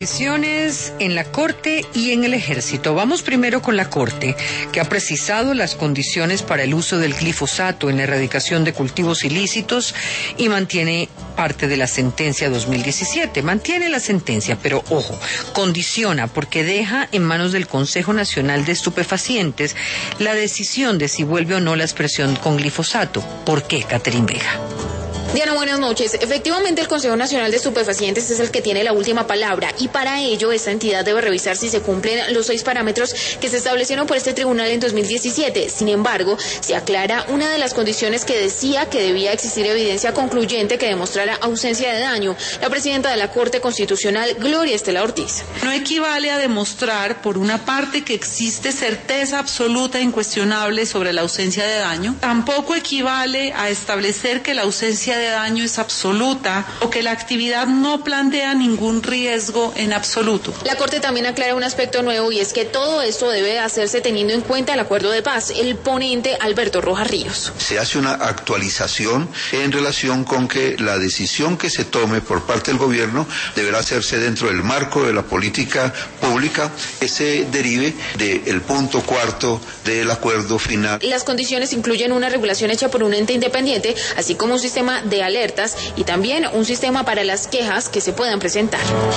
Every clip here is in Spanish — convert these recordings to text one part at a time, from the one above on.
Decisiones en la Corte y en el Ejército. Vamos primero con la Corte, que ha precisado las condiciones para el uso del glifosato en la erradicación de cultivos ilícitos y mantiene parte de la sentencia 2017. Mantiene la sentencia, pero ojo, condiciona porque deja en manos del Consejo Nacional de Estupefacientes la decisión de si vuelve o no la expresión con glifosato. ¿Por qué, Catherine Vega? Diana, buenas noches. Efectivamente, el Consejo Nacional de Estupefacientes es el que tiene la última palabra y para ello esta entidad debe revisar si se cumplen los 6 parámetros que se establecieron por este tribunal en 2017. Sin embargo, se aclara una de las condiciones que decía que debía existir evidencia concluyente que demostrara ausencia de daño. La presidenta de la Corte Constitucional, Gloria Estela Ortiz. No equivale a demostrar, por una parte, que existe certeza absoluta e incuestionable sobre la ausencia de daño. Tampoco equivale a establecer que la ausencia de daño es absoluta o que la actividad no plantea ningún riesgo en absoluto. La Corte también aclara un aspecto nuevo y es que todo esto debe hacerse teniendo en cuenta el acuerdo de paz. El ponente Alberto Rojas Ríos. Se hace una actualización en relación con que la decisión que se tome por parte del gobierno deberá hacerse dentro del marco de la política pública que se derive del punto 4 del acuerdo final. Las condiciones incluyen una regulación hecha por un ente independiente, así como un sistema de alertas y también un sistema para las quejas que se puedan presentar.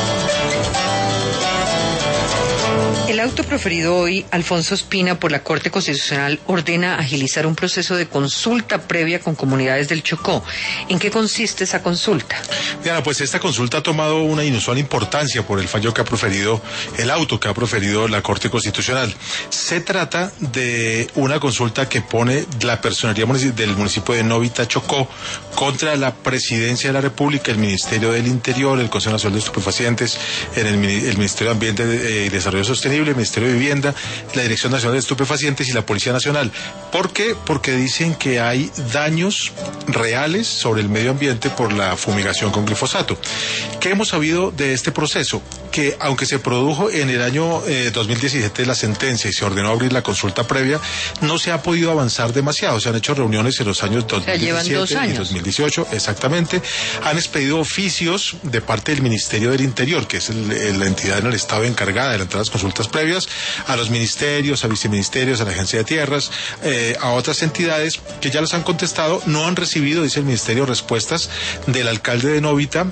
El auto proferido hoy, Alfonso Espina, por la Corte Constitucional ordena agilizar un proceso de consulta previa con comunidades del Chocó. ¿En qué consiste esa consulta? Diana, pues esta consulta ha tomado una inusual importancia por el fallo que ha proferido, el auto que ha proferido la Corte Constitucional. Se trata de una consulta que pone la personería del municipio de Novita, Chocó, contra la Presidencia de la República, el Ministerio del Interior, el Consejo Nacional de Estupefacientes, el Ministerio de Ambiente y Desarrollo Sostenible, el Ministerio de Vivienda, la Dirección Nacional de Estupefacientes y la Policía Nacional. ¿Por qué? Porque dicen que hay daños reales sobre el medio ambiente por la fumigación con glifosato. ¿Qué hemos sabido de este proceso? Que aunque se produjo en el año 2017 la sentencia y se ordenó abrir la consulta previa, no se ha podido avanzar demasiado. Se han hecho reuniones en los años 2017 y 2018, exactamente. Han expedido oficios de parte del Ministerio del Interior, que es la entidad en el Estado encargada de adelantar las consultas previas, a los ministerios, a viceministerios, a la Agencia de Tierras, a otras entidades que ya los han contestado. No han recibido, dice el Ministerio, respuestas del alcalde de Novita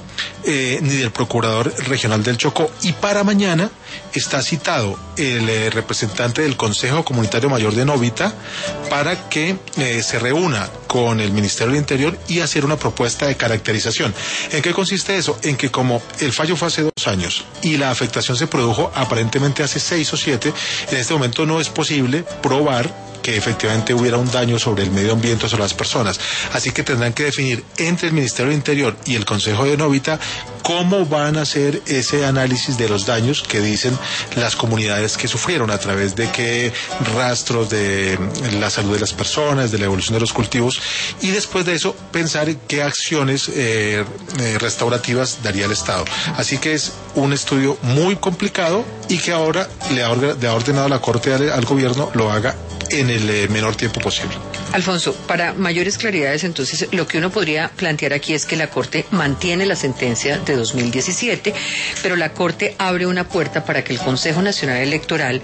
ni del procurador regional del Chocó. Y para mañana está citado el representante del Consejo Comunitario Mayor de Novita para que se reúna con el Ministerio del Interior y hacer una propuesta de caracterización. ¿En qué consiste eso? En que como el fallo fue hace 2 años y la afectación se produjo aparentemente hace 6 o 7, en este momento no es posible probar que efectivamente hubiera un daño sobre el medio ambiente o sobre las personas. Así que tendrán que definir entre el Ministerio del Interior y el Consejo de Novita cómo van a hacer ese análisis de los daños que dicen las comunidades que sufrieron, a través de qué rastros de la salud de las personas, de la evolución de los cultivos, y después de eso pensar en qué acciones restaurativas daría el Estado. Así que es un estudio muy complicado y que ahora le ha ordenado la Corte al gobierno lo haga en el menor tiempo posible. Alfonso, para mayores claridades, entonces, lo que uno podría plantear aquí es que la Corte mantiene la sentencia de 2017, pero la Corte abre una puerta para que el Consejo Nacional Electoral,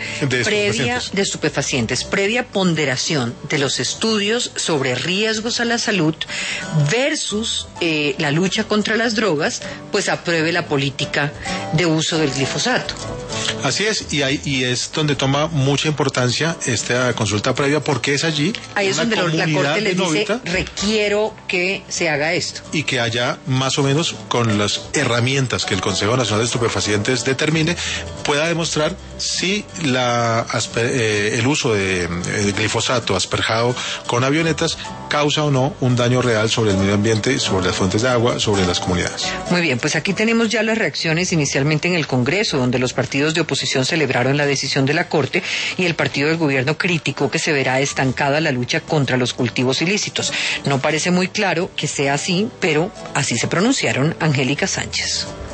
previa ponderación de los estudios sobre riesgos a la salud versus la lucha contra las drogas, pues apruebe la política de uso del glifosato. Así es, y es donde toma mucha importancia esta consulta previa, porque es allí. Ahí es donde la Corte les dice, requiero que se haga esto. Y que haya más o menos, con las herramientas que el Consejo Nacional de Estupefacientes determine, pueda demostrar si el uso de glifosato asperjado con avionetas causa o no un daño real sobre el medio ambiente, sobre las fuentes de agua, sobre las comunidades. Muy bien, pues aquí tenemos ya las reacciones inicialmente en el Congreso, donde los partidos de oposición celebraron la decisión de la Corte y el partido del gobierno criticó que se verá estancada la lucha contra los cultivos ilícitos. No parece muy claro que sea así, pero así se pronunciaron. Angélica Sánchez.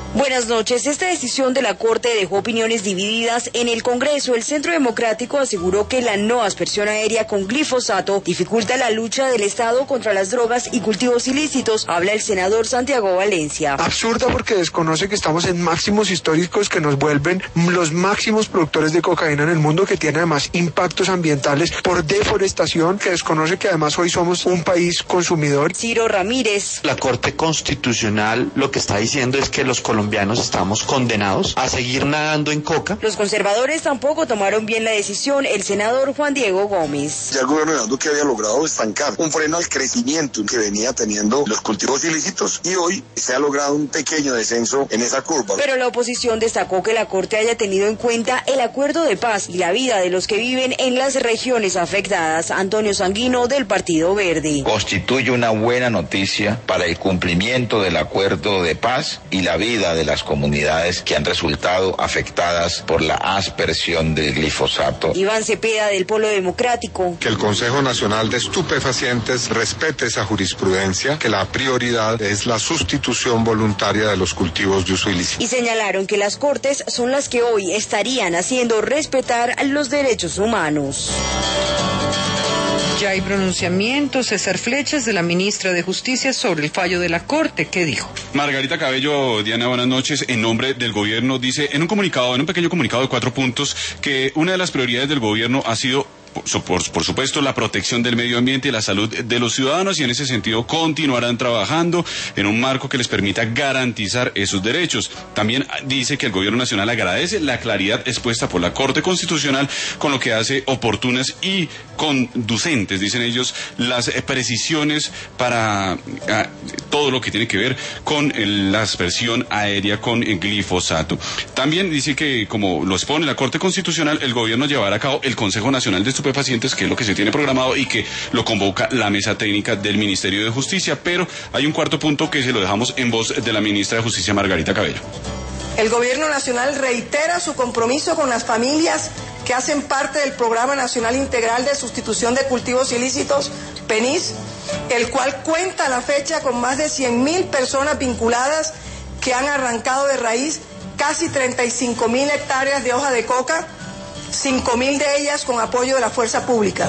Buenas noches. Esta decisión de la Corte dejó opiniones divididas en el Congreso. El Centro Democrático aseguró que la no aspersión aérea con glifosato dificulta la lucha del Estado contra las drogas y cultivos ilícitos. Habla el senador Santiago Valencia. Absurda porque desconoce que estamos en máximos históricos que nos vuelven los máximos productores de cocaína en el mundo, que tiene además impactos ambientales por deforestación, que desconoce que además hoy somos un país consumidor. Ciro Ramírez. La Corte Constitucional lo que está diciendo es que los colombianos estamos condenados a seguir nadando en coca. Los conservadores tampoco tomaron bien la decisión. El senador Juan Diego Gómez. Ya el gobierno de Duque había logrado estancar un freno al crecimiento que venía teniendo los cultivos ilícitos y hoy se ha logrado un pequeño descenso en esa curva. Pero la oposición destacó que la Corte haya tenido en cuenta el acuerdo de paz y la vida de los que viven en las regiones afectadas. Antonio Sanguino, del Partido Verde. Constituye una buena noticia para el cumplimiento del acuerdo de paz y la vida de las comunidades que han resultado afectadas por la aspersión del glifosato. Iván Cepeda, del Polo Democrático. Que el Consejo Nacional de Estupefacientes respete esa jurisprudencia, que la prioridad es la sustitución voluntaria de los cultivos de uso ilícito. Y señalaron que las Cortes son las que hoy estarían haciendo respetar los derechos humanos. Ya hay pronunciamientos, César Flechas, de la ministra de Justicia sobre el fallo de la Corte. ¿Qué dijo? Margarita Cabello, Diana, buenas noches. En nombre del gobierno dice en un pequeño comunicado de 4 puntos, que una de las prioridades del gobierno ha sido por supuesto la protección del medio ambiente y la salud de los ciudadanos, y en ese sentido continuarán trabajando en un marco que les permita garantizar esos derechos. También dice que el gobierno nacional agradece la claridad expuesta por la Corte Constitucional, con lo que hace oportunas y conducentes, dicen ellos, las precisiones para todo lo que tiene que ver con la aspersión aérea con glifosato. También dice que, como lo expone la Corte Constitucional, el gobierno llevará a cabo el Consejo Nacional de Estupefacientes, que es lo que se tiene programado y que lo convoca la mesa técnica del Ministerio de Justicia. Pero hay un cuarto punto que se lo dejamos en voz de la ministra de Justicia, Margarita Cabello. El Gobierno Nacional reitera su compromiso con las familias que hacen parte del Programa Nacional Integral de Sustitución de Cultivos Ilícitos, PENIS, el cual cuenta a la fecha con más de 100.000 personas vinculadas que han arrancado de raíz casi 35.000 hectáreas de hoja de coca, 5.000 de ellas con apoyo de la fuerza pública.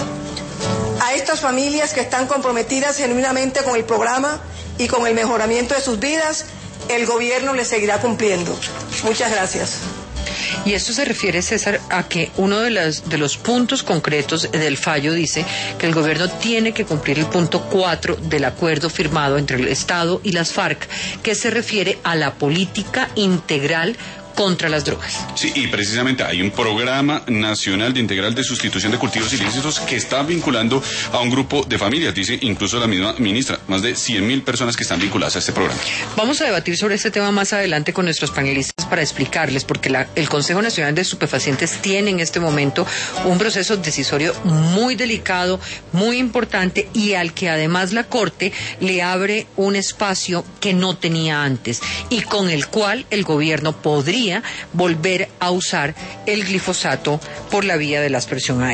A estas familias que están comprometidas genuinamente con el programa y con el mejoramiento de sus vidas, el gobierno les seguirá cumpliendo. Muchas gracias. Y esto se refiere, César, a que uno de los puntos concretos del fallo dice que el gobierno tiene que cumplir el punto 4 del acuerdo firmado entre el Estado y las FARC, que se refiere a la política integral contra las drogas. Sí, y precisamente hay un programa nacional de integral de sustitución de cultivos ilícitos que está vinculando a un grupo de familias, dice incluso la misma ministra, más de 100.000 personas que están vinculadas a este programa. Vamos a debatir sobre este tema más adelante con nuestros panelistas para explicarles, porque el Consejo Nacional de Estupefacientes tiene en este momento un proceso decisorio muy delicado, muy importante, y al que además la Corte le abre un espacio que no tenía antes y con el cual el gobierno podría volver a usar el glifosato por la vía de la aspersión aérea.